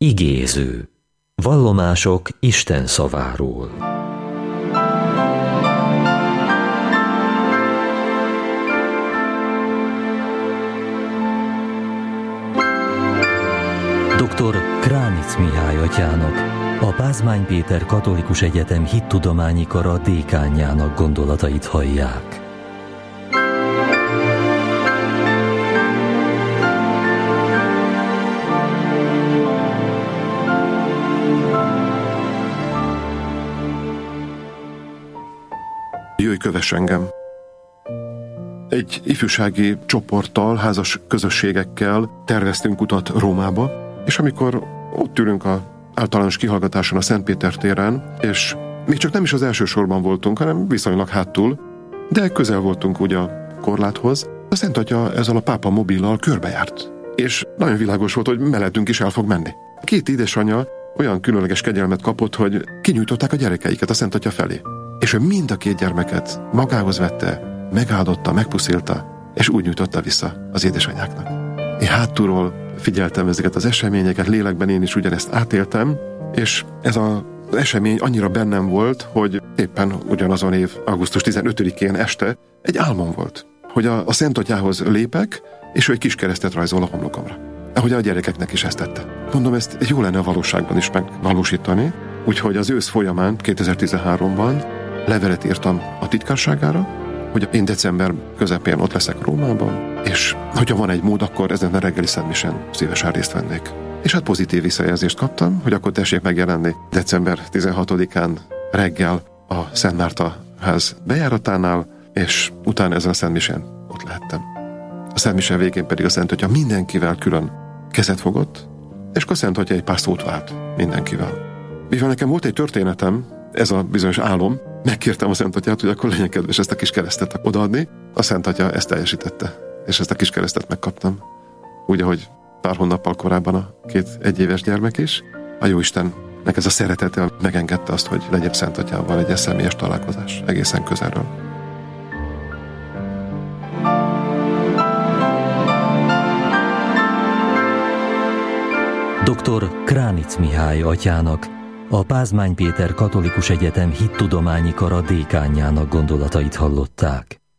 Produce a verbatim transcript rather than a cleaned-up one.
Igéző. Vallomások Isten szaváról. doktor Kránic Mihály atyának, a Pázmány Péter Katolikus Egyetem Hittudományi Kara dékánjának gondolatait hallják. Jöjj, kövess engem! Egy ifjúsági csoporttal, házas közösségekkel terveztünk utat Rómába, és amikor ott ülünk az általános kihallgatáson a Szent Péter téren, és még csak nem is az első sorban voltunk, hanem viszonylag hátul, de közel voltunk ugye a korláthoz, a Szent Atya ezzel a pápa mobillal körbejárt. És nagyon világos volt, hogy mellettünk is el fog menni. Két édesanyja olyan különleges kegyelmet kapott, hogy kinyújtották a gyerekeiket a Szent Atya felé. És ő mind a két gyermeket magához vette, megáldotta, megpuszilta, és úgy nyújtotta vissza az édesanyáknak. Én hátulról figyeltem ezeket az eseményeket, lélekben én is ugyanezt átéltem, és ez az esemény annyira bennem volt, hogy éppen ugyanazon év augusztus tizenötödikén este egy álmom volt, hogy a, a Szent Atyához lépek, és ő egy kis keresztet rajzol a homlokomra. Ahogy a gyerekeknek is ezt tette. Mondom, ezt jó lenne a valóságban is megvalósítani, úgyhogy az ősz folyamán, kétezer-tizenháromban levelet írtam a titkárságára, hogy én december közepén ott leszek Rómában, és hogyha van egy mód, akkor ezen a reggeli szentmisén szívesen részt vennék. És hát pozitív visszajelzést kaptam, hogy akkor tessék megjelenni december tizenhatodikán reggel a Szent Márta ház bejáratánál, és utána ezen a szentmisén ott lehettem. A szentmise végén pedig a Szent Atya mindenkivel külön kezet fogott, és a Szent Atya egy pár szót vált mindenkivel. Mivel nekem volt egy történetem, ez a bizonyos álom, megkértem a Szent Atyát, hogy akkor legyen kedves ezt a kis keresztet odaadni. A Szent Atya ezt teljesítette, és ezt a kis keresztet megkaptam. Úgy, ahogy pár hónappal korábban a két egyéves gyermek is. A Jóistennek ez a szeretete megengedte azt, hogy legyen Szent Atyával egy személyes találkozás egészen közelről. doktor Kránic Mihály atyának, a Pázmány Péter Katolikus Egyetem Hittudományi Kara dékánjának gondolatait hallották.